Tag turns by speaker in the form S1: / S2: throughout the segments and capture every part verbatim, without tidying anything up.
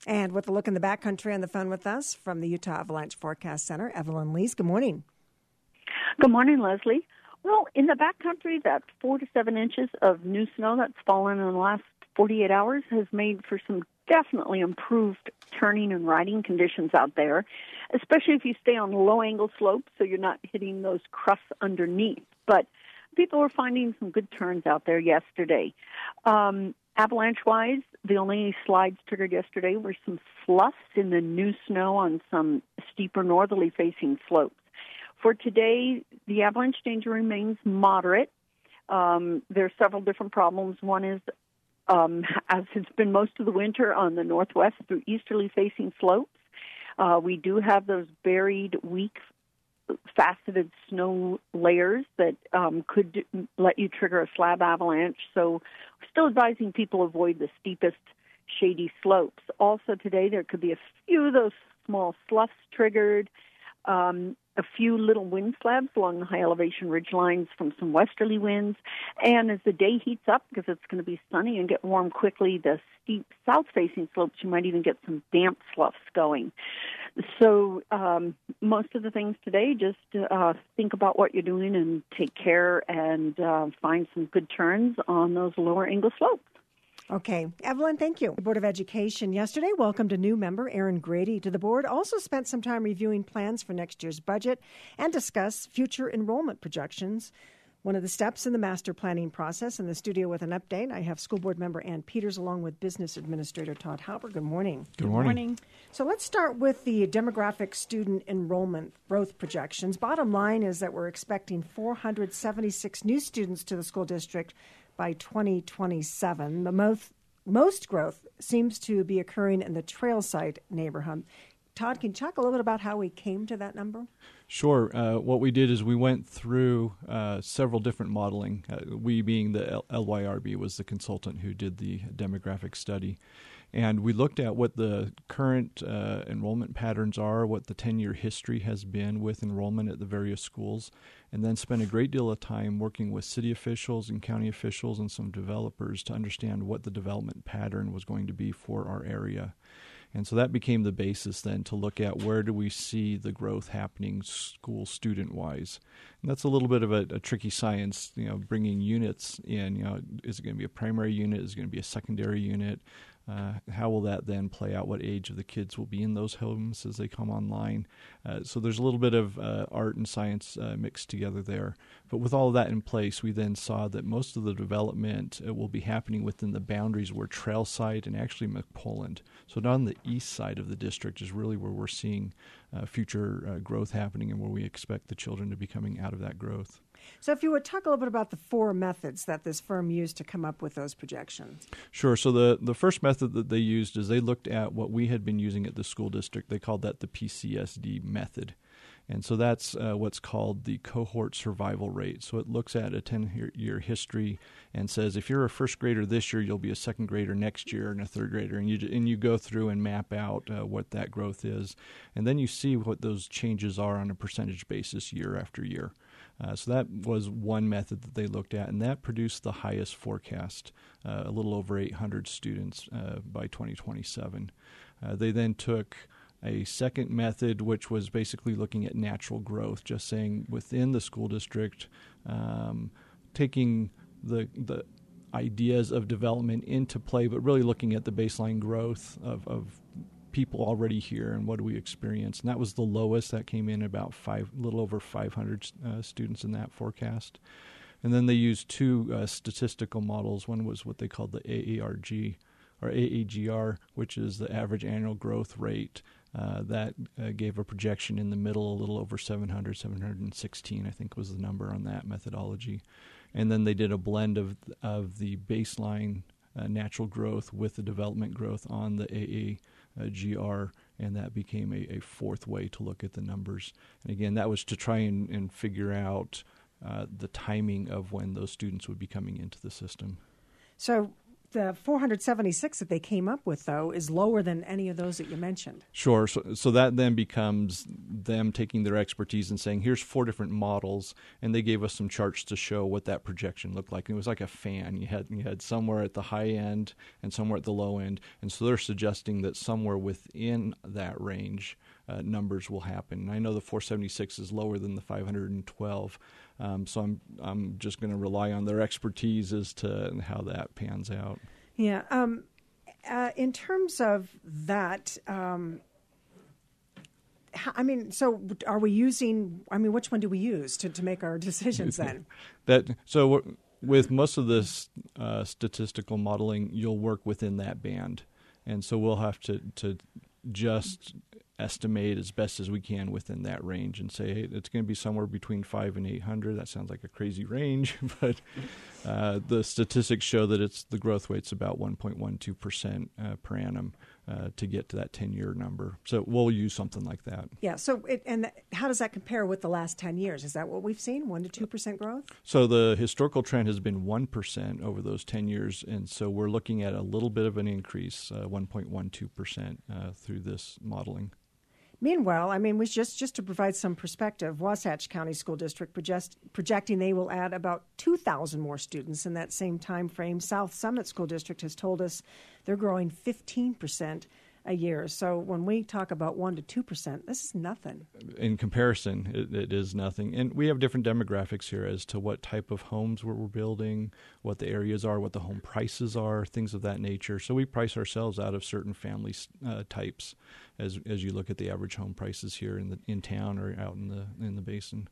S1: And with a look in the backcountry on the phone with us from the Utah Avalanche Forecast Center, Evelyn Lees. Good morning.
S2: Good morning, Leslie. Well, in the backcountry, that four to seven inches of new snow that's fallen in the last forty-eight hours has made for some definitely improved turning and riding conditions out there, especially if you stay on low-angle slopes so you're not hitting those crusts underneath. But people were finding some good turns out there yesterday. Um, Avalanche-wise, the only slides triggered yesterday were some sloughs in the new snow on some steeper northerly-facing slopes. For today, the avalanche danger remains moderate. Um, there are several different problems. One is, um, as it's been most of the winter on the northwest through easterly-facing slopes, uh, we do have those buried, weak, faceted snow layers that um, could let you trigger a slab avalanche. So we're still advising people avoid the steepest, shady slopes. Also today, there could be a few of those small sloughs triggered, um, a few little wind slabs along the high elevation ridge lines from some westerly winds. And as the day heats up, because it's going to be sunny and get warm quickly, the steep south-facing slopes, you might even get some damp sloughs going. So um, most of the things today, just uh, think about what you're doing and take care and uh, find some good turns on those lower angle slopes.
S1: Okay. Evelyn, thank you. The Board of Education yesterday welcomed a new member, Aaron Grady, to the board. Also spent some time reviewing plans for next year's budget and discuss future enrollment projections. One of the steps in the master planning process. In the studio with an update, I have School Board Member Ann Peters along with Business Administrator Todd Halper. Good morning.
S3: Good morning.
S4: Good morning.
S1: So let's start with the demographic student enrollment growth projections. Bottom line is that we're expecting four hundred seventy-six new students to the school district by twenty twenty-seven. The most, most growth seems to be occurring in the Trailside neighborhood. Todd, can you talk a little bit about how we came to that number?
S3: Sure. Uh, what we did is we went through uh, several different modeling. Uh, we being the L Y R B was the consultant who did the demographic study. And we looked at what the current uh, enrollment patterns are, what the ten-year history has been with enrollment at the various schools, and then spent a great deal of time working with city officials and county officials and some developers to understand what the development pattern was going to be for our area. And so that became the basis then to look at where do we see the growth happening school student-wise. And that's a little bit of a, a tricky science, you know, bringing units in. You know, is it going to be a primary unit? Is it going to be a secondary unit? Uh, how will that then play out? What age of the kids will be in those homes as they come online? Uh, so there's a little bit of uh, art and science uh, mixed together there. But with all of that in place, we then saw that most of the development uh, will be happening within the boundaries where Trailside and actually McPoland. So down the east side of the district is really where we're seeing uh, future uh, growth happening and where we expect the children to be coming out of that growth.
S1: So if you would talk a little bit about the four methods that this firm used to come up with those projections.
S3: Sure. So the, the first method that they used is they looked at what we had been using at the school district. They called that the P C S D method. And so that's uh, what's called the cohort survival rate. So it looks at a ten-year history and says if you're a first grader this year, you'll be a second grader next year and a third grader. And you and you go through and map out uh, what that growth is. And then you see what those changes are on a percentage basis year after year. Uh, so that was one method that they looked at, and that produced the highest forecast, uh, a little over eight hundred students uh, by twenty twenty-seven. Uh, they then took a second method, which was basically looking at natural growth, just saying within the school district, um, taking the the ideas of development into play, but really looking at the baseline growth of, of people already here and what do we experience. And that was the lowest. That came in about five, a little over five hundred uh, students in that forecast. And then they used two uh, statistical models. One was what they called the A A R G, or A A G R, which is the average annual growth rate. Uh, that uh, gave a projection in the middle, a little over seven hundred, seven hundred sixteen, I think was the number on that methodology. And then they did a blend of of the baseline uh, natural growth with the development growth on the A A G R, and that became a, a fourth way to look at the numbers. And again, that was to try and, and figure out uh, the timing of when those students would be coming into the system.
S1: So the four hundred seventy-six that they came up with, though, is lower than any of those that you mentioned.
S3: Sure. So, so that then becomes them taking their expertise and saying, here's four different models, and they gave us some charts to show what that projection looked like. And it was like a fan. You had you had somewhere at the high end and somewhere at the low end, and so they're suggesting that somewhere within that range, uh, numbers will happen. And I know the four seventy-six is lower than the five hundred twelve, um, so I'm I'm just going to rely on their expertise as to how that pans out.
S1: Yeah. Um, uh, in terms of that, um, I mean, so are we using, I mean, which one do we use to, to make our decisions then?
S3: that So with most of this uh, statistical modeling, you'll work within that band. And so we'll have to, to just estimate as best as we can within that range and say, hey, it's going to be somewhere between five and eight hundred. That sounds like a crazy range, but uh, the statistics show that it's the growth rate's about one point one two percent uh, per annum uh, to get to that ten-year number. So we'll use something like that.
S1: Yeah. So, it, and how does that compare with the last ten years? Is that what we've seen, one to two percent growth?
S3: So the historical trend has been one percent over those ten years, and so we're looking at a little bit of an increase, uh, one point one two percent uh, through this modeling.
S1: Meanwhile, I mean, we just just to provide some perspective, Wasatch County School District project, projecting they will add about two thousand more students in that same time frame. South Summit School District has told us they're growing fifteen percent a year. So when we talk about one to two percent, this is nothing.
S3: In comparison, it, it is nothing. And we have different demographics here as to what type of homes we're, we're building, what the areas are, what the home prices are, things of that nature. So we price ourselves out of certain family uh, types as as you look at the average home prices here in the in town or out in the in the basin.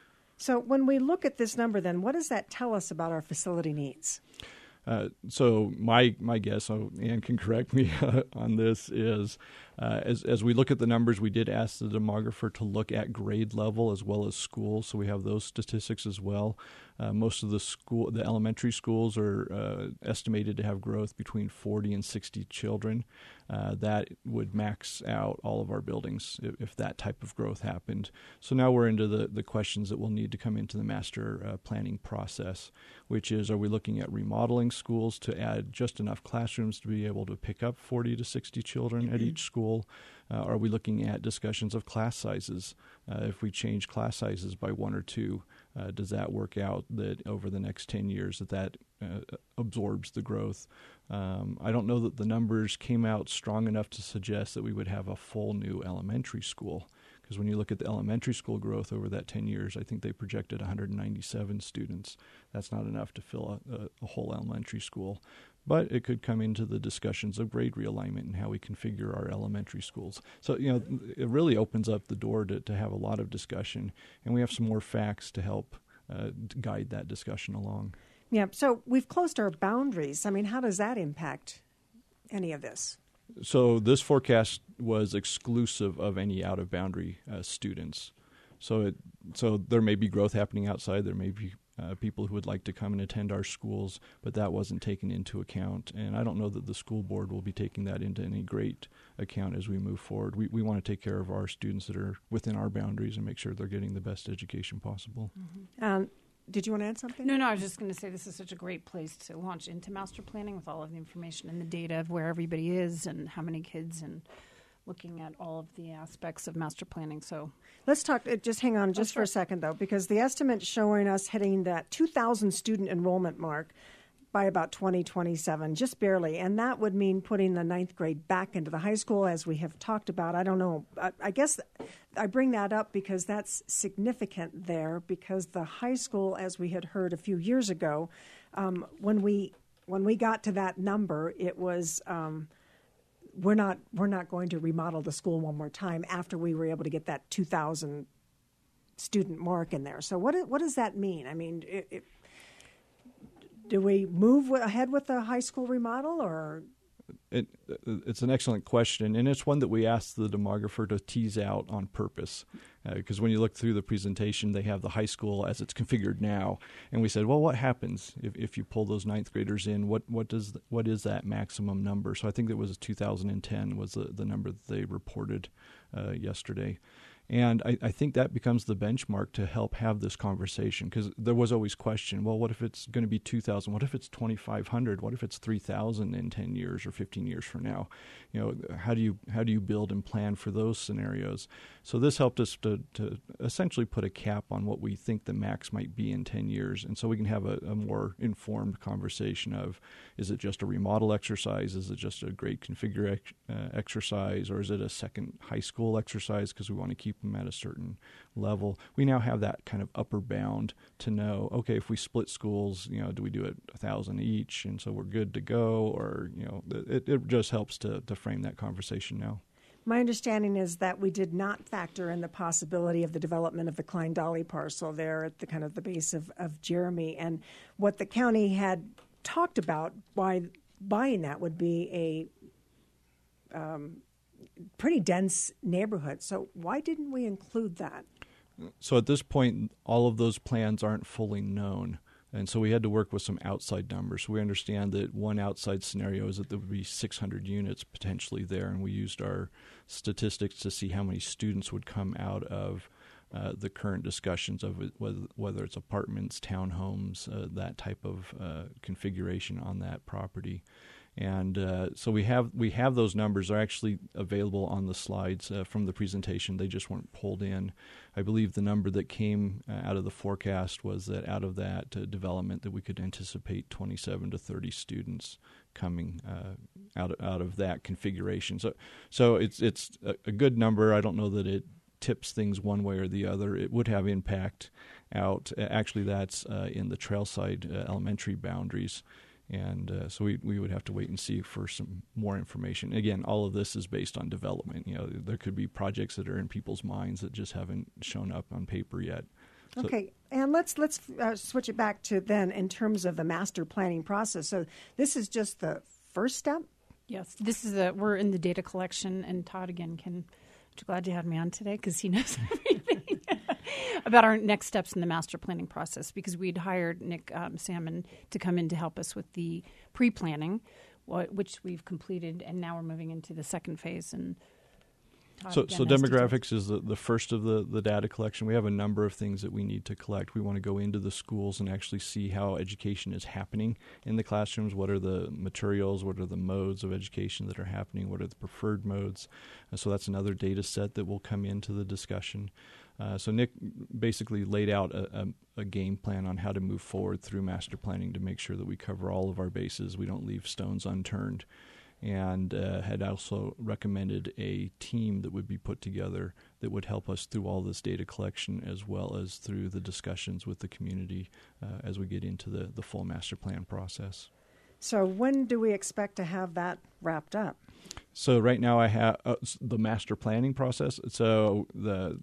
S1: So when we look at this number, then, what does that tell us about our facility needs?
S3: Uh, so my my guess, oh, Ann can correct me uh, on this, is uh, as as we look at the numbers, we did ask the demographer to look at grade level as well as schools, so we have those statistics as well. Uh, most of the school, the elementary schools are uh, estimated to have growth between forty and sixty children. Uh, that would max out all of our buildings if, if that type of growth happened. So now we're into the, the questions that will need to come into the master uh, planning process, which is, are we looking at remodeling schools to add just enough classrooms to be able to pick up forty to sixty children at each school? Uh, are we looking at discussions of class sizes? Uh, if we change class sizes by one or two, uh, does that work out that over the next ten years that that uh, absorbs the growth? Um, I don't know that the numbers came out strong enough to suggest that we would have a full new elementary school. Because when you look at the elementary school growth over that ten years, I think they projected one hundred ninety-seven students. That's not enough to fill a, a, a whole elementary school. But it could come into the discussions of grade realignment and how we configure our elementary schools. So, you know, it really opens up the door to, to have a lot of discussion. And we have some more facts to help uh, to guide that discussion along.
S1: Yeah, so we've closed our boundaries. I mean, how does that impact any of this?
S3: So this forecast was exclusive of any out-of-boundary uh, students. So it, so there may be growth happening outside. There may be uh, people who would like to come and attend our schools, but that wasn't taken into account. And I don't know that the school board will be taking that into any great account as we move forward. We we want to take care of our students that are within our boundaries and make sure they're getting the best education possible.
S1: Mm-hmm. Um, did you want to add something?
S4: No, no, I was just going to say this is such a great place to launch into master planning with all of the information and the data of where everybody is and how many kids and looking at all of the aspects of master planning. So
S1: let's talk, just hang on just
S4: oh,
S1: sure. for a second, though, because the estimate showing us hitting that two thousand student enrollment mark by about twenty twenty-seven, just barely. And that would mean putting the ninth grade back into the high school, as we have talked about. I don't know. I, I guess I bring that up because that's significant there, because the high school, as we had heard a few years ago, um, when we when we got to that number, it was um, we're not we're not going to remodel the school one more time after we were able to get that two thousand student mark in there. So what what does that mean? I mean, it, it, do we move ahead with the high school remodel, or?
S3: It, it's an excellent question, and it's one that we asked the demographer to tease out on purpose. Because uh, when you look through the presentation, they have the high school as it's configured now, and we said, well, what happens if, if you pull those ninth graders in? What what does the, what is that maximum number? So I think it was two thousand ten was the, the number that they reported uh, yesterday. And I, I think that becomes the benchmark to help have this conversation, because there was always question, well, what if it's going to be two thousand? What if it's twenty-five hundred? What if it's three thousand in ten years or fifteen years from now? You know, how do you how do you build and plan for those scenarios? So this helped us to, to essentially put a cap on what we think the max might be in ten years. And so we can have a, a more informed conversation of, is it just a remodel exercise? Is it just a grade configure ex, uh, exercise? Or is it a second high school exercise because we want to keep them at a certain level? We now have that kind of upper bound to know, okay, if we split schools, you know, do we do it a thousand each? And so we're good to go, or, you know, it, it just helps to, to frame that conversation now.
S1: My understanding is that we did not factor in the possibility of the development of the Klein Dolly parcel there at the kind of the base of, of Jeremy. And what the county had talked about by buying that would be a um, pretty dense neighborhood. So why didn't we include that?
S3: So at this point, all of those plans aren't fully known. And so we had to work with some outside numbers. So we understand that one outside scenario is that there would be six hundred units potentially there, and we used our statistics to see how many students would come out of uh, the current discussions of it, whether, whether it's apartments, townhomes, uh, that type of uh, configuration on that property. And uh, so we have we have those numbers. Are actually available on the slides uh, from the presentation. They just weren't pulled in. I believe the number that came uh, out of the forecast was that out of that uh, development that we could anticipate twenty-seven to thirty students coming uh, out of, out of that configuration. So so it's it's a, a good number. I don't know that it tips things one way or the other. It would have impact out. Actually, that's uh, in the Trailside uh, elementary boundaries. And uh, so we we would have to wait and see for some more information. Again, all of this is based on development. You know, there could be projects that are in people's minds that just haven't shown up on paper yet. So,
S1: okay, and let's let's uh, switch it back to then in terms of the master planning process. So this is just the first step?
S4: Yes, this is a we're in the data collection, and Todd again can. I'm glad you had me on today because he knows everything about our next steps in the master planning process, because we'd hired Nick um, Salmon to come in to help us with the pre-planning, which we've completed, and now we're moving into the second phase. And Todd
S3: so, so demographics is the, the first of the, the data collection. We have a number of things that we need to collect. We want to go into the schools and actually see how education is happening in the classrooms. What are the materials? What are the modes of education that are happening? What are the preferred modes? Uh, so that's another data set that will come into the discussion. Uh, so Nick basically laid out a, a, a game plan on how to move forward through master planning to make sure that we cover all of our bases. We don't leave stones unturned. And uh, had also recommended a team that would be put together that would help us through all this data collection, as well as through the discussions with the community uh, as we get into the, the full master plan process.
S1: So when do we expect to have that wrapped up?
S3: So right now I have uh, the master planning process. So the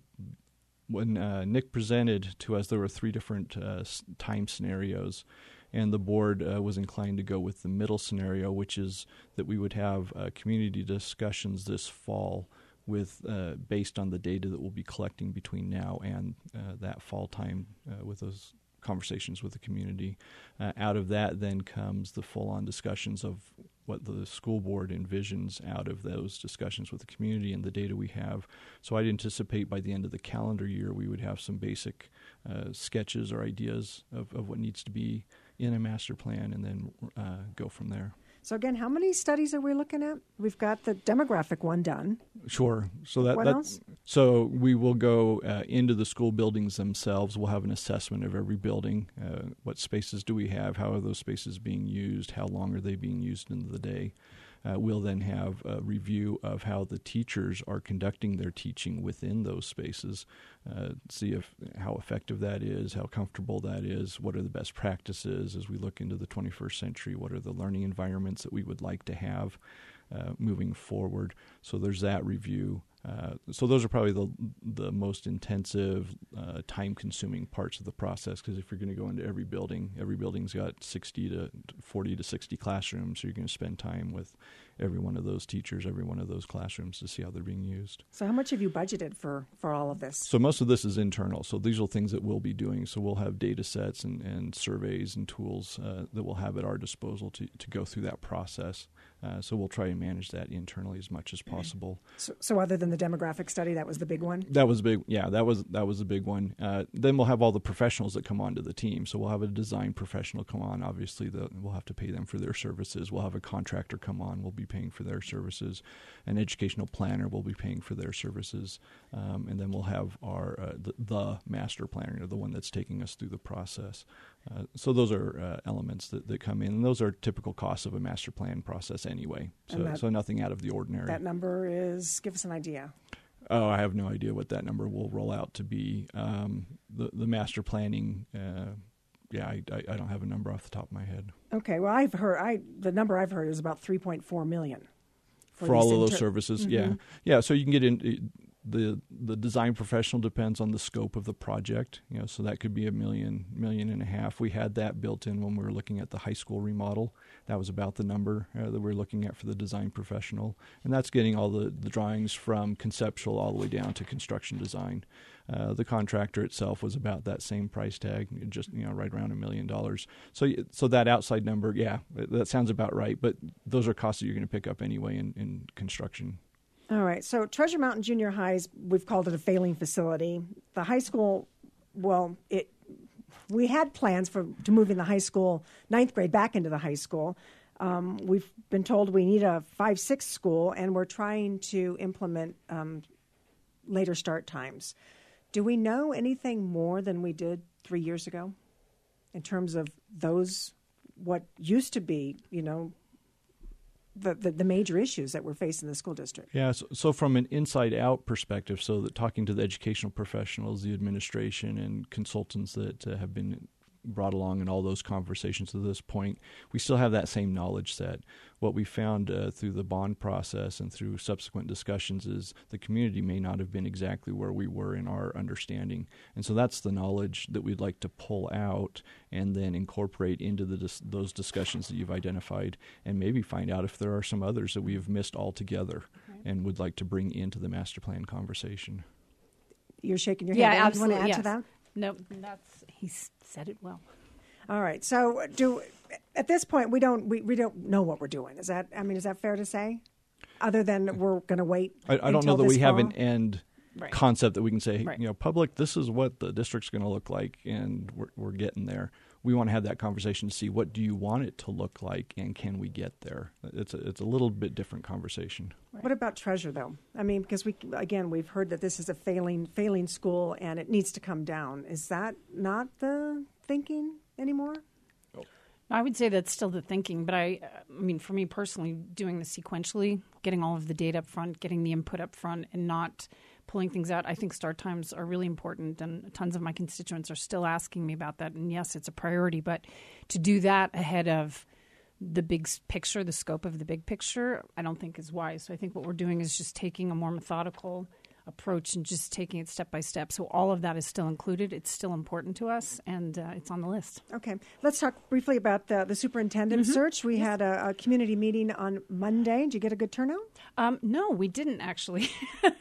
S3: when uh, Nick presented to us, there were three different uh, time scenarios. And the board uh, was inclined to go with the middle scenario, which is that we would have uh, community discussions this fall with uh, based on the data that we'll be collecting between now and uh, that fall time uh, with those conversations with the community. Uh, out of that then comes the full-on discussions of what the school board envisions out of those discussions with the community and the data we have. So I'd anticipate by the end of the calendar year we would have some basic uh, sketches or ideas of, of what needs to be in a master plan, and then uh, go from there.
S1: So again, how many studies are we looking at? We've got the demographic one done.
S3: Sure. So that,
S1: what
S3: that
S1: else?
S3: So we will go uh, into the school buildings themselves. We'll have an assessment of every building. Uh, what spaces do we have? How are those spaces being used? How long are they being used in the day? Uh, we'll then have a review of how the teachers are conducting their teaching within those spaces, uh, see if how effective that is, how comfortable that is, what are the best practices as we look into the twenty-first century, what are the learning environments that we would like to have uh, moving forward. So there's that review. Uh, so those are probably the the most intensive, uh, time-consuming parts of the process, because if you're going to go into every building, every building's got sixty to forty to sixty classrooms, so you're going to spend time with every one of those teachers, every one of those classrooms to see how they're being used.
S1: So how much have you budgeted for, for all of this?
S3: So most of this is internal. So these are things that we'll be doing. So we'll have data sets and, and surveys and tools uh, that we'll have at our disposal to, to go through that process. Uh, so we'll try and manage that internally as much as possible.
S1: So, so other than the demographic study. That was the big one.
S3: That was big. Yeah, that was that was a big one. Uh, then we'll have all the professionals that come onto the team. So we'll have a design professional come on. Obviously, the, we'll have to pay them for their services. We'll have a contractor come on. We'll be paying for their services. An educational planner will be paying for their services. Um, and then we'll have our uh, the, the master planner, the one that's taking us through the process. Uh, so those are uh, elements that, that come in. And those are typical costs of a master plan process anyway. So,
S1: that,
S3: so nothing out of the ordinary.
S1: That number is, give us an idea.
S3: Oh, I have no idea what that number will roll out to be. Um, the the master planning, uh, yeah, I, I, I don't have a number off the top of my head.
S1: Okay, well, I've heard I the number I've heard is about three point four million
S3: for, for all of
S1: inter-
S3: those services.
S1: Mm-hmm.
S3: Yeah, yeah. So you can get in. The the design professional depends on the scope of the project, you know, so that could be a million, million and a half. We had that built in when we were looking at the high school remodel. That was about the number uh, that we we're looking at for the design professional. And that's getting all the, the drawings from conceptual all the way down to construction design. Uh, the contractor itself was about that same price tag, just, you know, right around a million dollars. So so that outside number, yeah, that sounds about right. But those are costs that you're going to pick up anyway in, in construction.
S1: All right. So Treasure Mountain Junior High's, we've called it a failing facility. The high school, well, it we had plans for to moving the high school, ninth grade, back into the high school. Um, we've been told we need a five six school, and we're trying to implement um, later start times. Do we know anything more than we did three years ago in terms of those, what used to be, you know, The, the, the major issues that we're facing in the school district?
S3: Yeah, so, so from an inside-out perspective, so that talking to the educational professionals, the administration, and consultants that uh, have been brought along in all those conversations to this point, we still have that same knowledge set. What we found uh, through the bond process and through subsequent discussions is the community may not have been exactly where we were in our understanding. And so that's the knowledge that we'd like to pull out and then incorporate into the dis- those discussions that you've identified, and maybe find out if there are some others that we have missed altogether okay. and would like to bring into the master plan conversation.
S1: You're shaking your
S4: yeah,
S1: head.
S4: Absolutely.
S1: You want to add
S4: yes.
S1: to that?
S4: No, that's he said it well.
S1: All right. So, do at this point we don't we, we don't know what we're doing. Is that I mean, is that fair to say? Other than we're going to wait.
S3: I, I don't know that we
S1: fall?
S3: have an end
S4: right.
S3: concept that we can say,
S4: right.
S3: you know, public, this is what the district's going to look like, and we're we're getting there. We want to have that conversation to see what do you want it to look like, and can we get there? It's a, it's a little bit different conversation.
S1: Right. What about Treasure, though? I mean, because we again we've heard that this is a failing failing school and it needs to come down. Is that not the thinking anymore?
S4: I would say that's still the thinking, but I, I mean, for me personally, doing this sequentially, getting all of the data up front, getting the input up front, and not pulling things out, I think start times are really important, and tons of my constituents are still asking me about that. And yes, it's a priority, but to do that ahead of the big picture, the scope of the big picture, I don't think is wise. So I think what we're doing is just taking a more methodical approach and just taking it step by step. So all of that is still included. It's still important to us, and uh, it's on the list.
S1: Okay. Let's talk briefly about the, the superintendent mm-hmm. search. We yes. had a, a community meeting on Monday. Did you get a good turnout?
S4: Um, no, we didn't, actually.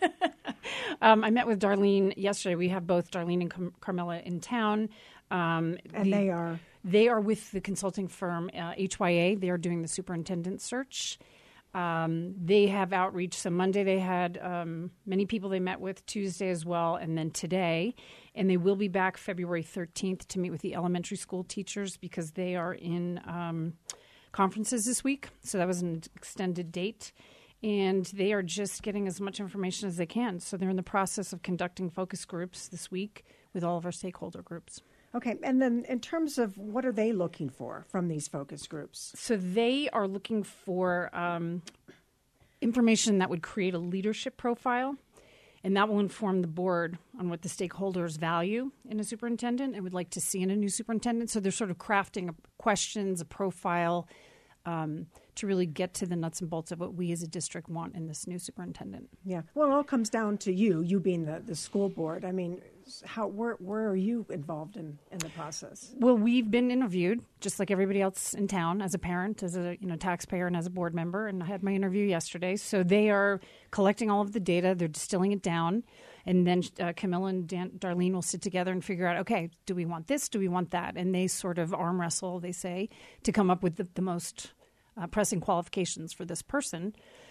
S4: um, I met with Darlene yesterday. We have both Darlene and Car- Carmela in town. Um,
S1: and the, they are?
S4: They are with the consulting firm uh, H Y A. They are doing the superintendent search. Um, they have outreach. So Monday they had um, many people they met with, Tuesday as well, and then today. And they will be back February thirteenth to meet with the elementary school teachers because they are in um, conferences this week. So that was an extended date. And they are just getting as much information as they can. So they're in the process of conducting focus groups this week with all of our stakeholder groups.
S1: Okay, and then in terms of what are they looking for from these focus groups?
S4: So they are looking for um, information that would create a leadership profile, and that will inform the board on what the stakeholders value in a superintendent and would like to see in a new superintendent. So they're sort of crafting a, questions, a profile, um, to really get to the nuts and bolts of what we as a district want in this new superintendent.
S1: Yeah. Well, it all comes down to you, you being the, the school board. I mean, how where where are you involved in, in the process?
S4: Well, we've been interviewed, just like everybody else in town, as a parent, as a you know taxpayer, and as a board member, and I had my interview yesterday. So they are collecting all of the data. They're distilling it down. And then uh, Camilla and Dan- Darlene will sit together and figure out, okay, do we want this? Do we want that? And they sort of arm wrestle, they say, to come up with the, the most uh, pressing qualifications for this person.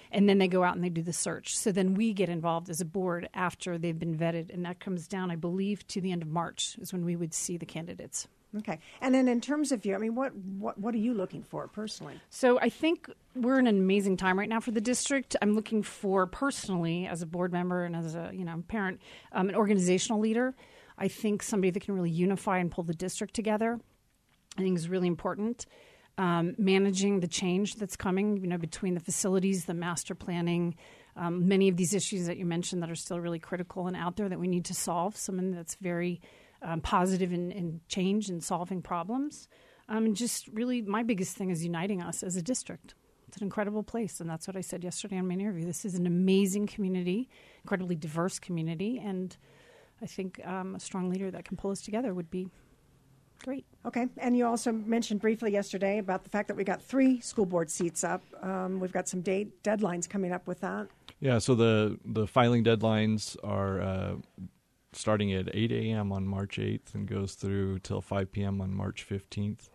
S4: and then they go out and they do the search. So then we get involved as a board after they've been vetted, and that comes down, I believe, to the end of March is when we would see the candidates.
S1: Okay. And then in terms of you, I mean, what, what, what are you looking for personally?
S4: So I think we're in an amazing time right now for the district. I'm looking for personally, as a board member and as a you know parent, um, an organizational leader. I think somebody that can really unify and pull the district together, I think is really important. Um, managing the change that's coming, you know, between the facilities, the master planning, um, many of these issues that you mentioned that are still really critical and out there that we need to solve. Someone that's very um, positive in, in change and solving problems. Um, and just really my biggest thing is uniting us as a district. It's an incredible place, and that's what I said yesterday in my interview. This is an amazing community, incredibly diverse community, and I think um, a strong leader that can pull us together would be great.
S1: Okay. And you also mentioned briefly yesterday about the fact that we got three school board seats up. Um, we've got some date deadlines coming up with that.
S3: Yeah, so the, the filing deadlines are uh, starting at eight a.m. on March eighth and goes through till five p.m. on March fifteenth.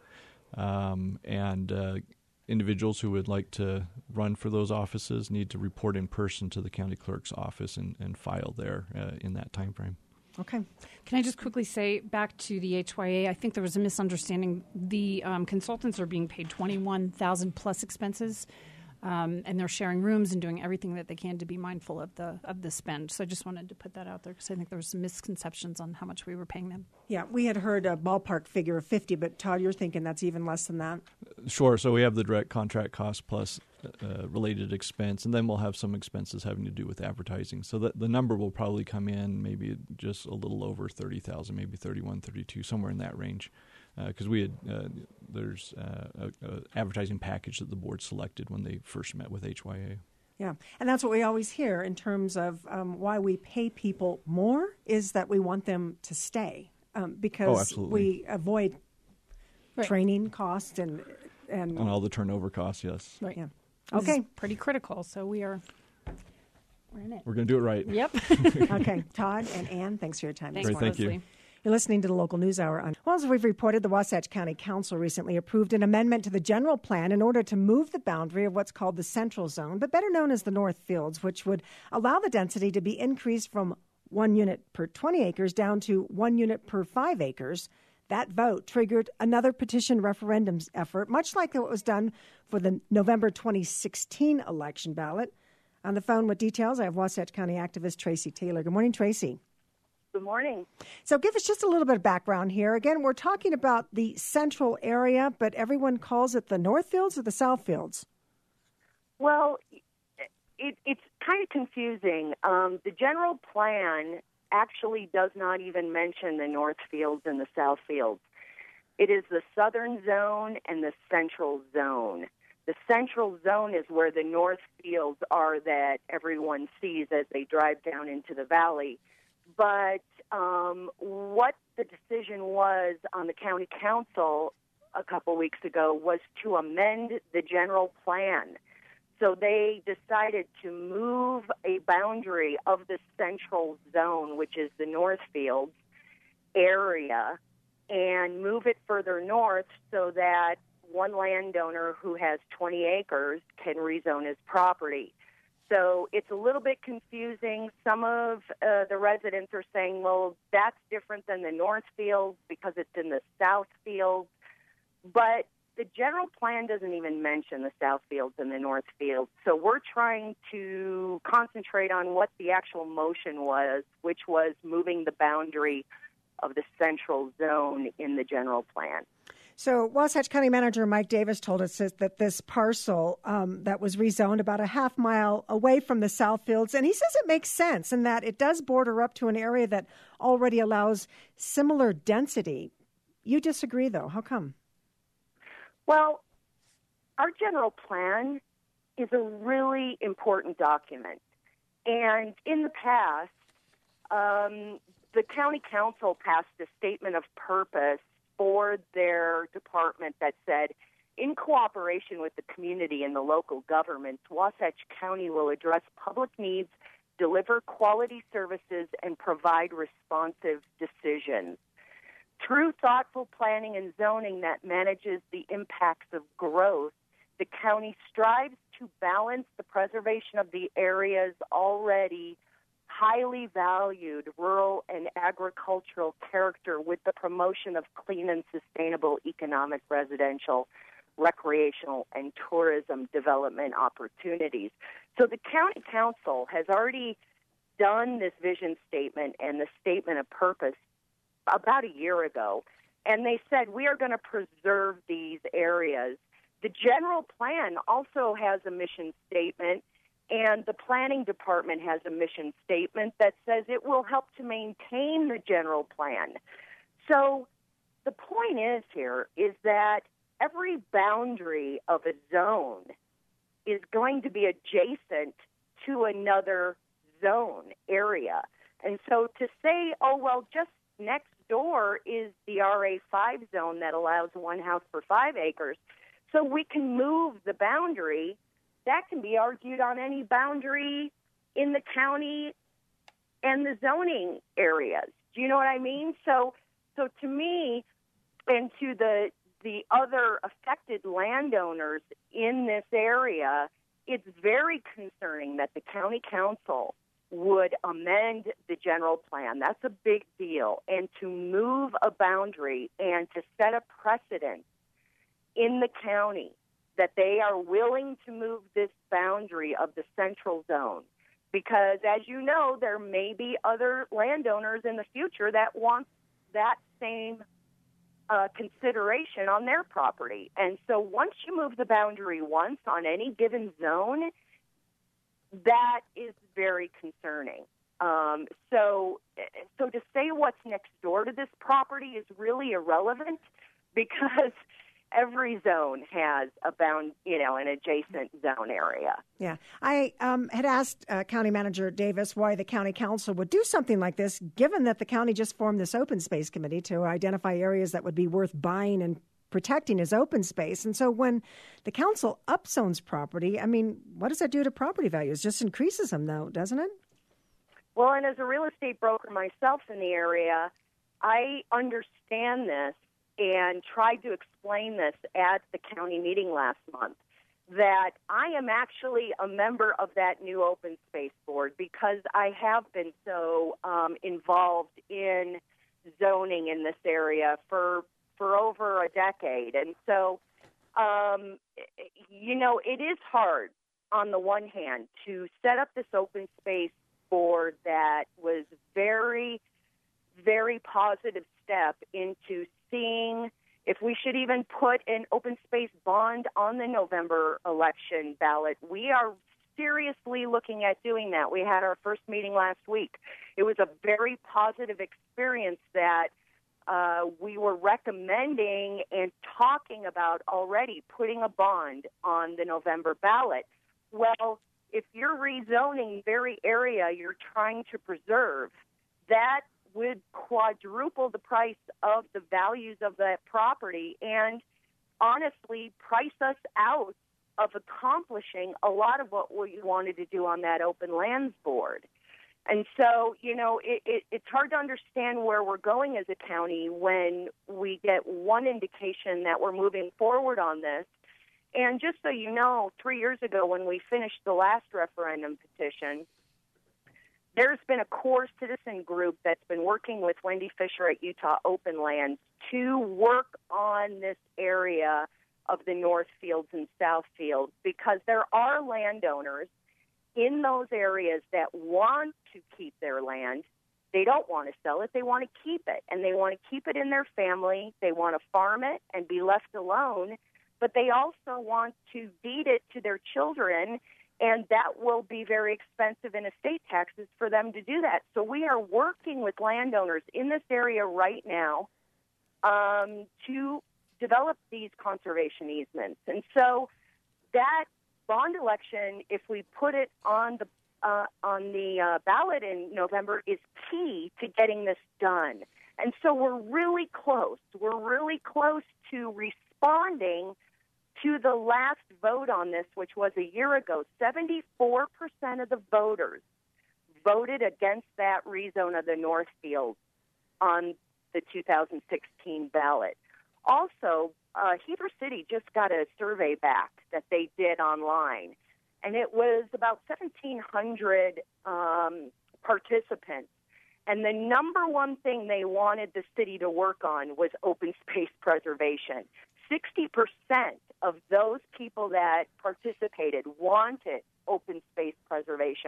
S3: Um, and uh, individuals who would like to run for those offices need to report in person to the county clerk's office and, and file there uh, in that time frame.
S1: Okay.
S4: Can I just quickly say back to the H Y A? I think there was a misunderstanding. The um, consultants are being paid twenty-one thousand dollars plus expenses, um, and they're sharing rooms and doing everything that they can to be mindful of the of the spend. So I just wanted to put that out there because I think there were some misconceptions on how much we were paying them.
S1: Yeah, we had heard a ballpark figure of fifty, but Todd, you're thinking that's even less than that?
S3: Sure. So we have the direct contract cost plus uh, related expense, and then we'll have some expenses having to do with advertising. So that the number will probably come in maybe just a little over thirty thousand, maybe thirty-one, thirty-two, somewhere in that range. Because uh, we had uh, there's uh, a, a advertising package that the board selected when they first met with H Y A.
S1: Yeah, and that's what we always hear in terms of um, why we pay people more is that we want them to stay um, because
S3: oh,
S1: we avoid
S4: right.
S1: training costs and and
S3: and all the turnover costs. Yes.
S1: Right. Yeah.
S4: This
S1: okay.
S4: is pretty critical. So we are we're in it.
S3: We're going to do it right.
S4: Yep.
S1: Okay, Todd and Ann, thanks for your time.
S4: Thanks,
S3: Great, thank
S4: Leslie.
S3: you.
S1: You're listening to the Local News Hour. On well, as we've reported, the Wasatch County Council recently approved an amendment to the general plan in order to move the boundary of what's called the Central Zone, but better known as the North Fields, which would allow the density to be increased from one unit per twenty acres down to one unit per five acres. That vote triggered another petition referendum effort, much like what was done for the November twenty sixteen election ballot. On the phone with details, I have Wasatch County activist Tracy Taylor. Good morning, Tracy.
S2: Good morning.
S1: So give us just a little bit of background here. Again, we're talking about the central area, but everyone calls it the North Fields or the South Fields?
S5: Well, it, it's kind of confusing. Um, the general plan actually does not even mention the North Fields and the South Fields. It is the Southern Zone and the Central Zone. The Central Zone is where the North Fields are that everyone sees as they drive down into the valley. But um, what the decision was on the county council a couple weeks ago was to amend the general plan. So they decided to move a boundary of the Central Zone, which is the North Fields area, and move it further north so that one landowner who has twenty acres can rezone his property. So it's a little bit confusing. Some of uh, the residents are saying, well, that's different than the North Fields because it's in the South Fields. But the general plan doesn't even mention the South Fields and the North Fields. So we're trying to concentrate on what the actual motion was, which was moving the boundary of the Central Zone in the general plan.
S1: So Wasatch County Manager Mike Davis told us that this parcel um, that was rezoned about a half mile away from the South Fields, and he says it makes sense in that it does border up to an area that already allows similar density. You disagree, though. How come?
S5: Well, our general plan is a really important document. And in the past, um, the county council passed a statement of purpose for their department that said, in cooperation with the community and the local governments, Wasatch County will address public needs, deliver quality services, and provide responsive decisions. Through thoughtful planning and zoning that manages the impacts of growth, the county strives to balance the preservation of the area's already highly valued rural and agricultural character with the promotion of clean and sustainable economic, residential, recreational, and tourism development opportunities. So the county council has already done this vision statement and the statement of purpose about a year ago, and they said we are going to preserve these areas. The general plan also has a mission statement, and the planning department has a mission statement that says it will help to maintain the general plan. So the point is here is that every boundary of a zone is going to be adjacent to another zone area. And so to say, oh, well, just next door is the R A five zone that allows one house for five acres, so we can move the boundary, that can be argued on any boundary in the county and the zoning areas. Do you know what I mean? So so to me and to the the other affected landowners in this area, it's very concerning that the county council would amend the general plan. That's a big deal. And to move a boundary and to set a precedent in the county that they are willing to move this boundary of the central zone. Because, as you know, there may be other landowners in the future that want that same uh, consideration on their property. And so once you move the boundary once on any given zone, that is very concerning. Um, so, so to say what's next door to this property is really irrelevant because every zone has a bound, you know, an adjacent zone area.
S1: Yeah. I um, had asked uh, County Manager Davis why the county council would do something like this, given that the county just formed this open space committee to identify areas that would be worth buying and protecting as open space. And so when the council upzones property, I mean, what does that do to property values? Just increases them, though, doesn't it?
S5: Well, and as a real estate broker myself in the area, I understand this and tried to explain this at the county meeting last month, that I am actually a member of that new open space board because I have been so um, involved in zoning in this area for for over a decade. And so, um, you know, it is hard on the one hand to set up this open space board that was very, very positive step into seeing if we should even put an open space bond on the November election ballot. We are seriously looking at doing that. We had our first meeting last week. It was a very positive experience that uh, we were recommending and talking about already putting a bond on the November ballot. Well, if you're rezoning the very area you're trying to preserve, that would quadruple the price of the values of that property and honestly price us out of accomplishing a lot of what we wanted to do on that open lands board. And so, you know, it, it, it's hard to understand where we're going as a county when we get one indication that we're moving forward on this. And just so you know, three years ago when we finished the last referendum petition, there's been a core citizen group that's been working with Wendy Fisher at Utah Open Lands to work on this area of the North Fields and South Fields because there are landowners in those areas that want to keep their land. They don't want to sell it. They want to keep it, and they want to keep it in their family. They want to farm it and be left alone, but they also want to deed it to their children, and that will be very expensive in estate taxes for them to do that. So we are working with landowners in this area right now um, to develop these conservation easements. And so that bond election, if we put it on the uh, on the uh, ballot in November, is key to getting this done. And so we're really close. We're really close to responding to the last vote on this, which was a year ago. seventy-four percent of the voters voted against that rezone of the North Field on the two thousand sixteen ballot. Also, uh, Heber City just got a survey back that they did online, and it was about seventeen hundred um, participants. And the number one thing they wanted the city to work on was open space preservation. sixty percent of those people that participated wanted open space preservation.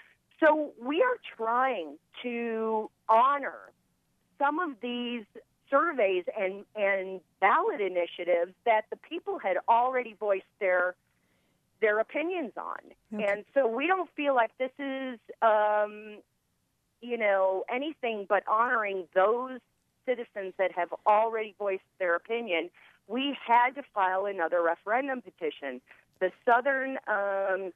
S5: So we are trying to honor some of these surveys and, and ballot initiatives that the people had already voiced their their opinions on. Okay. And so we don't feel like this is, um, you know, anything but honoring those citizens that have already voiced their opinion. We had to file another referendum petition. The southern um,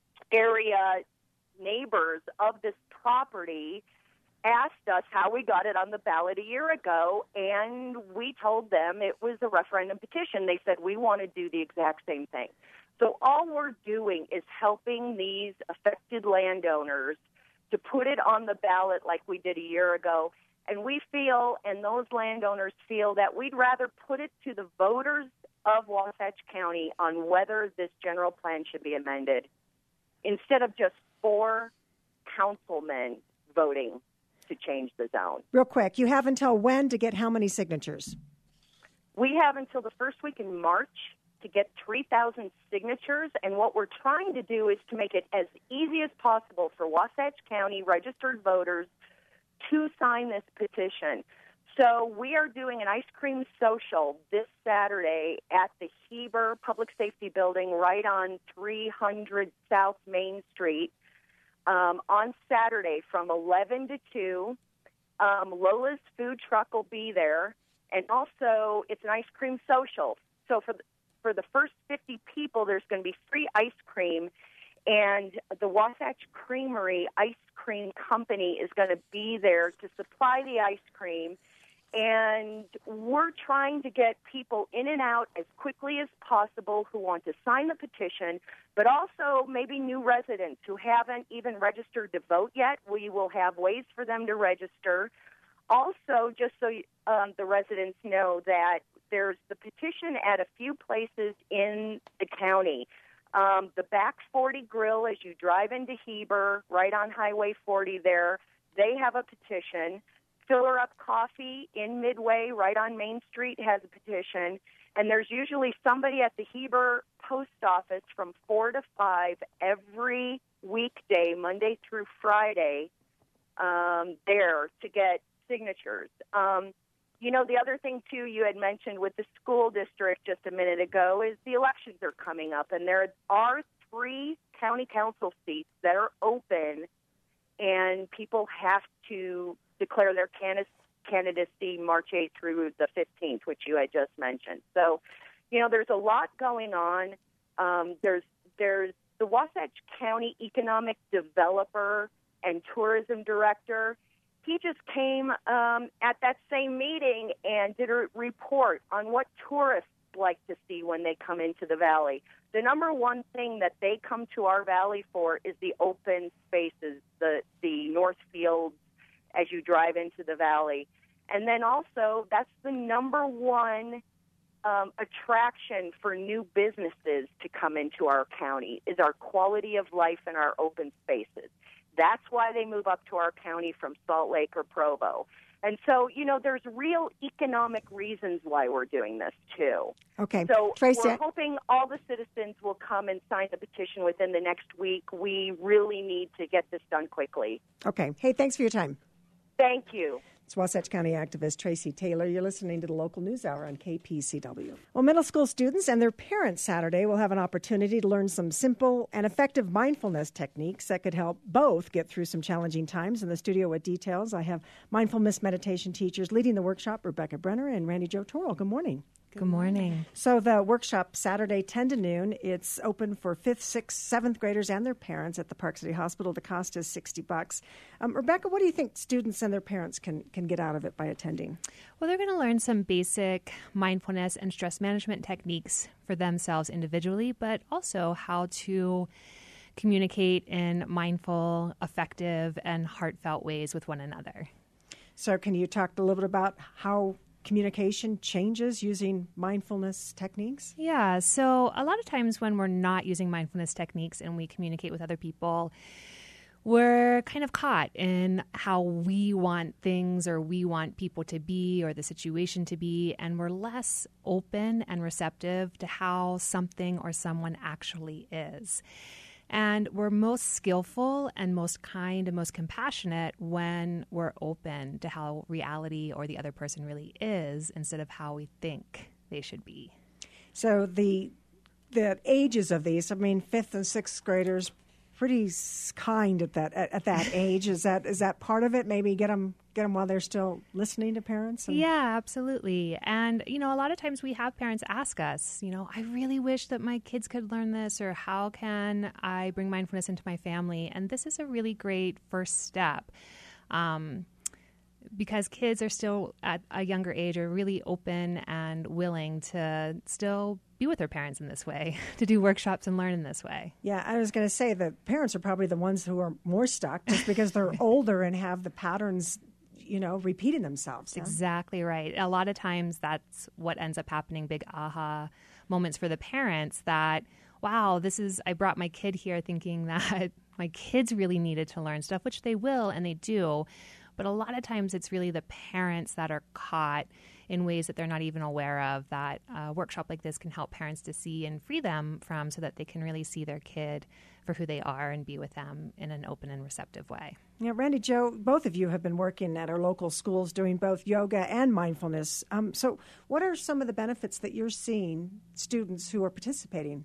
S5: area neighbors of this property asked us how we got it on the ballot a year ago, and we told them it was a referendum petition. They said, we want to do the exact same thing. So all we're doing is helping these affected landowners to put it on the ballot like we did a year ago. And we feel, and those landowners feel, that we'd rather put it to the voters of Wasatch County on whether this general plan should be amended instead of just four councilmen voting to change the zone.
S1: Real quick, you have until when to get how many signatures?
S5: We have until the first week in March to get three thousand signatures, and what we're trying to do is to make it as easy as possible for Wasatch County registered voters to sign this petition. So we are doing an ice cream social this Saturday at the Heber Public Safety Building right on three hundred South Main Street um, on Saturday from eleven to two. Um, Lola's food truck will be there, and also it's an ice cream social. So for the, for the first fifty people, there's going to be free ice cream, and the Wasatch Creamery Ice Cream Company is going to be there to supply the ice cream. And we're trying to get people in and out as quickly as possible who want to sign the petition, but also maybe new residents who haven't even registered to vote yet. We will have ways for them to register. Also, just so um, the residents know that there's the petition at a few places in the county. Um, the Back forty Grill, as you drive into Heber, right on Highway forty there, they have a petition. Filler Up Coffee in Midway, right on Main Street, has a petition. And there's usually somebody at the Heber post office from four to five every weekday, Monday through Friday, um, there to get signatures. Um, you know, the other thing, too, you had mentioned with the school district just a minute ago is the elections are coming up, and there are three county council seats that are open, and people have to declare their candidacy March eighth through the fifteenth, which you had just mentioned. So, you know, there's a lot going on. Um, there's there's the Wasatch County Economic Developer and Tourism Director. He just came um, at that same meeting and did a report on what tourists like to see when they come into the valley. The number one thing that they come to our valley for is the open spaces, the the North Fields, as you drive into the valley. And then also, that's the number one um, attraction for new businesses to come into our county, is our quality of life and our open spaces. That's why they move up to our county from Salt Lake or Provo. And so, you know, there's real economic reasons why we're doing this, too.
S1: Okay.
S5: So
S1: Tracy,
S5: we're hoping all the citizens will come and sign the petition within the next week. We really need to get this done quickly.
S1: Okay. Hey, thanks for your time.
S5: Thank you.
S1: It's Wasatch County activist Tracy Taylor. You're listening to the Local News Hour on K P C W. Well, middle school students and their parents Saturday will have an opportunity to learn some simple and effective mindfulness techniques that could help both get through some challenging times. In the studio with details, I have mindfulness meditation teachers leading the workshop, Rebecca Brenner and Randy Joe Torrell. Good morning.
S6: Good morning.
S1: So the workshop, Saturday, ten to noon. It's open for fifth, sixth, seventh graders and their parents at the Park City Hospital. The cost is sixty bucks. Um, Rebecca, what do you think students and their parents can, can get out of it by attending?
S6: Well, they're going to learn some basic mindfulness and stress management techniques for themselves individually, but also how to communicate in mindful, effective, and heartfelt ways with one another.
S1: So can you talk a little bit about how communication changes using mindfulness techniques?
S6: Yeah, so a lot of times when we're not using mindfulness techniques and we communicate with other people, we're kind of caught in how we want things or we want people to be or the situation to be, and we're less open and receptive to how something or someone actually is. And we're most skillful and most kind and most compassionate when we're open to how reality or the other person really is instead of how we think they should be.
S1: So the the ages of these, I mean, fifth and sixth graders, pretty kind at that at, at that age. Is that is that part of it? Maybe get them get them while they're still listening to parents. And
S6: yeah, absolutely. And you know, a lot of times we have parents ask us, you know, I really wish that my kids could learn this, or how can I bring mindfulness into my family? And this is a really great first step. Um, because kids are still at a younger age are really open and willing to still be with their parents in this way, to do workshops and learn in this way.
S1: Yeah, I was going to say that parents are probably the ones who are more stuck just because they're older and have the patterns, you know, repeating themselves. Huh?
S6: Exactly right. A lot of times that's what ends up happening, big aha moments for the parents that, wow, this is, I brought my kid here thinking that my kids really needed to learn stuff, which they will and they do. But a lot of times it's really the parents that are caught in ways that they're not even aware of, that a workshop like this can help parents to see and free them from, so that they can really see their kid for who they are and be with them in an open and receptive way.
S1: Yeah, Randy, Joe, both of you have been working at our local schools doing both yoga and mindfulness. Um, so what are some of the benefits that you're seeing students who are participating?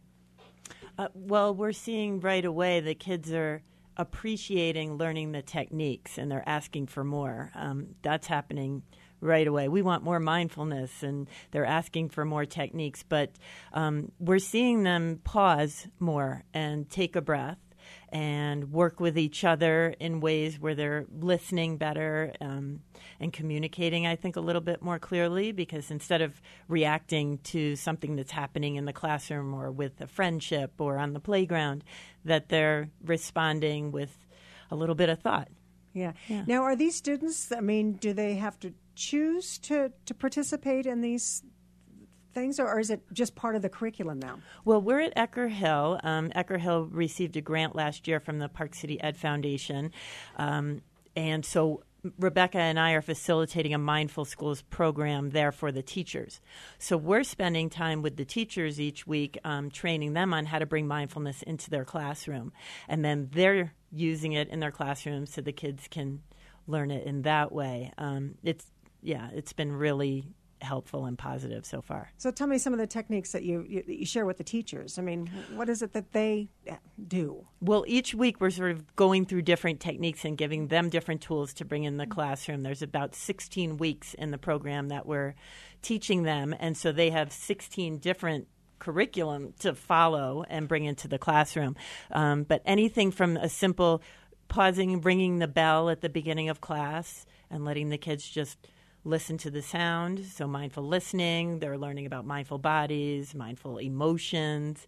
S7: Uh, well, we're seeing right away the kids are appreciating learning the techniques, and they're asking for more. Um, that's happening right away. We want more mindfulness, and they're asking for more techniques. But um, we're seeing them pause more and take a breath and work with each other in ways where they're listening better um, and communicating, I think, a little bit more clearly, because instead of reacting to something that's happening in the classroom or with a friendship or on the playground, that they're responding with a little bit of thought.
S1: Yeah.
S7: Yeah.
S1: Now, are these students, I mean, do they have to choose to, to participate in these things, or is it just part of the curriculum now?
S7: Well, we're at Ecker Hill. Um, Ecker Hill received a grant last year from the Park City Ed Foundation. Um, and so Rebecca and I are facilitating a Mindful Schools program there for the teachers. So we're spending time with the teachers each week, um, training them on how to bring mindfulness into their classroom. And then they're using it in their classrooms so the kids can learn it in that way. Um, it's, yeah, it's been really helpful and positive so far.
S1: So tell me some of the techniques that you, you, you share with the teachers. I mean, what is it that they do?
S7: Well, each week we're sort of going through different techniques and giving them different tools to bring in the classroom. There's about sixteen weeks in the program that we're teaching them, and so they have sixteen different curriculum to follow and bring into the classroom. Um, but anything from a simple pausing, ringing the bell at the beginning of class and letting the kids just listen to the sound, so mindful listening. They're learning about mindful bodies, mindful emotions,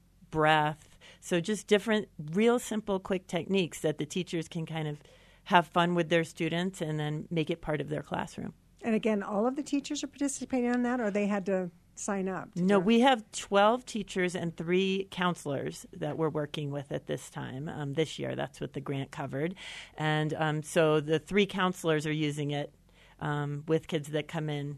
S7: breath. So just different, real simple, quick techniques that the teachers can kind of have fun with their students and then make it part of their classroom.
S1: And again, all of the teachers are participating in that, or they had to sign up?
S7: No, we have twelve teachers and three counselors that we're working with at this time, um, this year. That's what the grant covered. And um, so the three counselors are using it Um, with kids that come in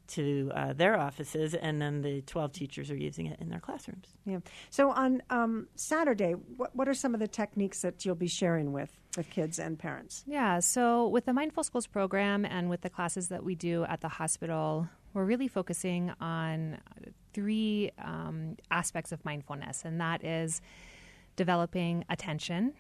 S7: to uh, their offices, and then the twelve teachers are using it in their classrooms.
S1: Yeah. So on um, Saturday, what, what are some of the techniques that you'll be sharing with, with kids and parents?
S6: Yeah, so with the Mindful Schools program and with the classes that we do at the hospital, we're really focusing on three um, aspects of mindfulness, and that is developing attention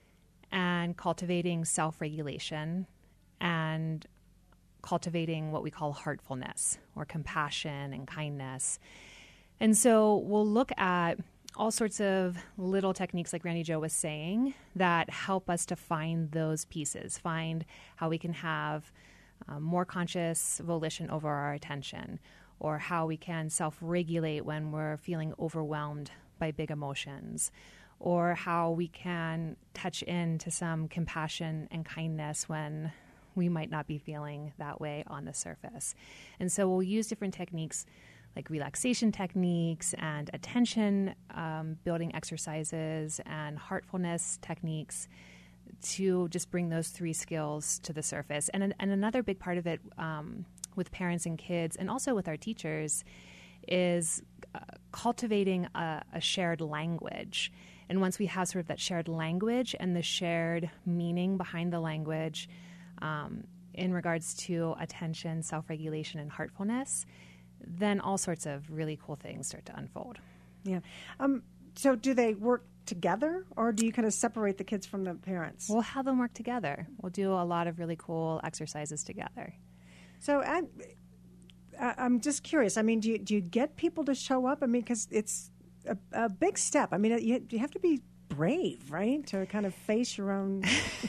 S6: and cultivating self-regulation and cultivating what we call heartfulness or compassion and kindness. And so we'll look at all sorts of little techniques, like Randy Joe was saying, that help us to find those pieces, find how we can have um, more conscious volition over our attention, or how we can self-regulate when we're feeling overwhelmed by big emotions, or how we can touch into some compassion and kindness when we might not be feeling that way on the surface. And so we'll use different techniques like relaxation techniques and attention um, building exercises and heartfulness techniques to just bring those three skills to the surface. And, and another big part of it um, with parents and kids and also with our teachers is uh, cultivating a, a shared language. And once we have sort of that shared language and the shared meaning behind the language um, in regards to attention, self-regulation, and heartfulness, then all sorts of really cool things start to unfold.
S1: Yeah. Um, so do they work together, or do you kind of separate the kids from the parents?
S6: We'll have them work together. We'll do a lot of really cool exercises together.
S1: So I, I'm just curious. I mean, do you, do you get people to show up? I mean, because it's a, a big step. I mean, you, you have to be brave, right, to kind of face your own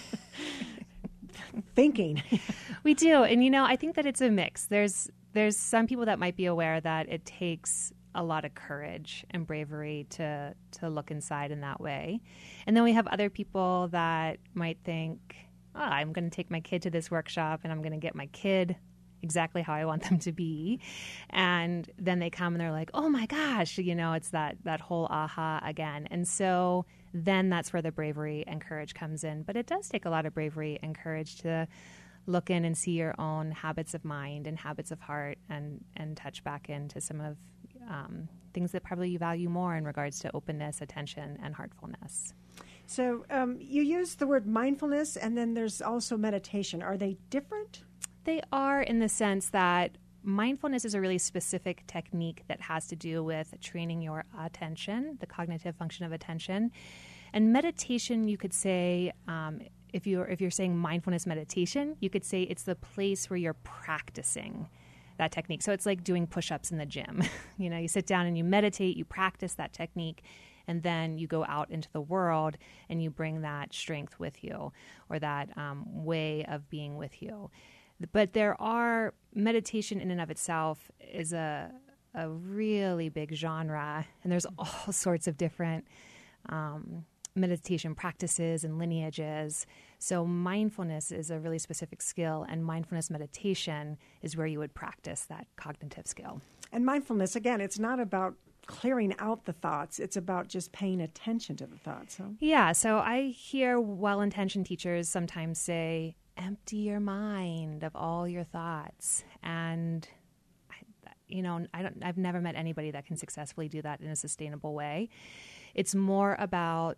S1: thinking.
S6: We do. And, you know, I think that it's a mix. There's There's some people that might be aware that it takes a lot of courage and bravery to to look inside in that way. And then we have other people that might think, oh, I'm going to take my kid to this workshop and I'm going to get my kid exactly how I want them to be. And then they come and they're like, oh my gosh, you know, it's that, that whole aha again. And so then that's where the bravery and courage comes in. But it does take a lot of bravery and courage to look in and see your own habits of mind and habits of heart and, and touch back into some of um, things that probably you value more in regards to openness, attention, and heartfulness.
S1: So um, you use the word mindfulness, and then there's also meditation. Are they different?
S6: They are, in the sense that mindfulness is a really specific technique that has to do with training your attention, the cognitive function of attention. And meditation, you could say, um, if you're if you're saying mindfulness meditation, you could say it's the place where you're practicing that technique. So it's like doing push-ups in the gym. You know, you sit down and you meditate, you practice that technique, and then you go out into the world and you bring that strength with you, or that um, way of being with you. But there are, meditation in and of itself is a a really big genre, and there's all sorts of different um, meditation practices and lineages. So mindfulness is a really specific skill, and mindfulness meditation is where you would practice that cognitive skill.
S1: And mindfulness, again, it's not about clearing out the thoughts. It's about just paying attention to the thoughts. Huh?
S6: Yeah, so I hear well-intentioned teachers sometimes say, empty your mind of all your thoughts. And, I, you know, I don't, I've never met anybody that can successfully do that in a sustainable way. It's more about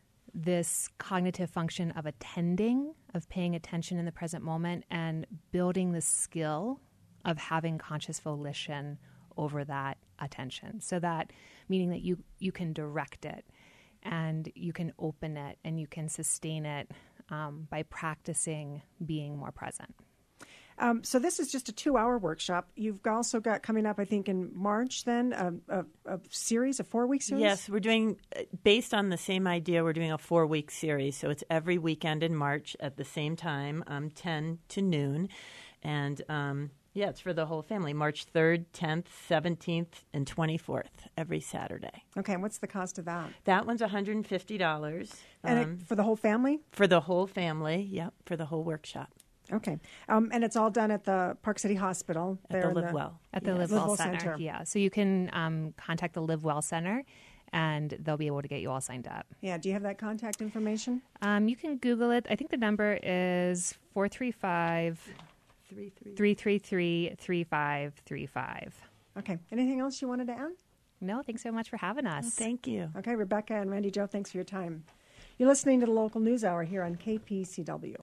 S6: this cognitive function of attending, of paying attention in the present moment, and building the skill of having conscious volition over that attention. So that, meaning that you, you can direct it and you can open it and you can sustain it um, by practicing being more present.
S1: Um, so this is just a two-hour workshop. You've also got coming up, I think, in March then, a, a, a series, a four-week series?
S7: Yes, we're doing, based on the same idea, we're doing a four-week series. So it's every weekend in March at the same time, um, ten to noon. And, um, yeah, it's for the whole family, March third, tenth, seventeenth, and twenty-fourth, every Saturday.
S1: Okay, and what's the cost of that?
S7: That one's one hundred fifty dollars.
S1: And
S7: um,
S1: it, for the whole family?
S7: For the whole family, yep, for the whole workshop.
S1: Okay. Um, and it's all done at the Park City Hospital.
S7: At the Live Well.
S6: At the
S7: yes.
S6: Live Well Center. Center. Yeah. So you can um, contact the Live Well Center, and they'll be able to get you all signed up.
S1: Yeah. Do you have that contact information?
S6: Um, you can Google it. I think the number is four three five, three three three, three five three five.
S1: Okay. Anything else you wanted to add?
S6: No, thanks so much for having us.
S7: Oh, thank you.
S1: Okay, Rebecca and Randy Joe, thanks for your time. You're listening to the Local News Hour here on K P C W.